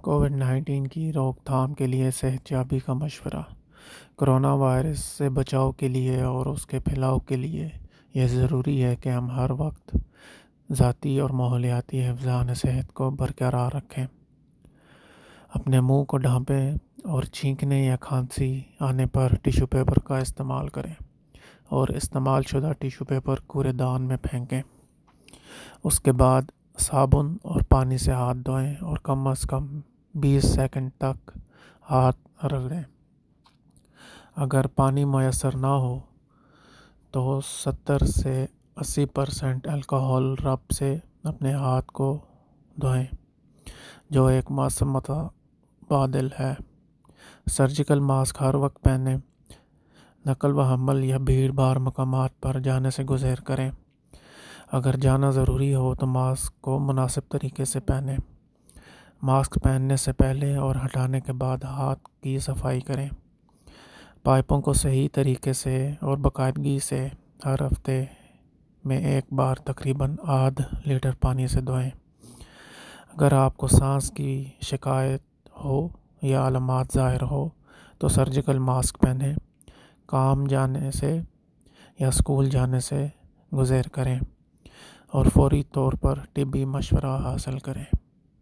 COVID-19 کی روک تھام کے لیے صحت یابی کا مشورہ۔ کرونا وائرس سے بچاؤ کے لیے اور اس کے پھیلاؤ کے لیے یہ ضروری ہے کہ ہم ہر وقت ذاتی اور ماحولیاتی حفظان صحت کو برقرار رکھیں۔ اپنے منہ کو ڈھانپیں اور چھینکنے یا کھانسی آنے پر ٹیشو پیپر کا استعمال کریں اور استعمال شدہ ٹیشو پیپر کوڑے دان میں پھینکیں۔ اس کے بعد صابن اور پانی سے ہاتھ دھوئیں اور کم از کم 20 سیکنڈ تک ہاتھ رگڑیں۔ اگر پانی میسر نہ ہو تو 70 سے 80% الکحل رب سے اپنے ہاتھ کو دھوئیں، جو ایک مؤثر متبادل ہے۔ سرجیکل ماسک ہر وقت پہنیں۔ نقل و حمل یا بھیڑ بھاڑ مقامات پر جانے سے گزیر کریں۔ اگر جانا ضروری ہو تو ماسک کو مناسب طریقے سے پہنیں۔ ماسک پہننے سے پہلے اور ہٹانے کے بعد ہاتھ کی صفائی کریں۔ پائپوں کو صحیح طریقے سے اور باقاعدگی سے ہر ہفتے میں ایک بار تقریباً آدھ لیٹر پانی سے دھوئیں۔ اگر آپ کو سانس کی شکایت ہو یا علامات ظاہر ہو تو سرجیکل ماسک پہنیں۔ کام جانے سے یا اسکول جانے سے گزیر کریں اور فوری طور پر طبی مشورہ حاصل کریں۔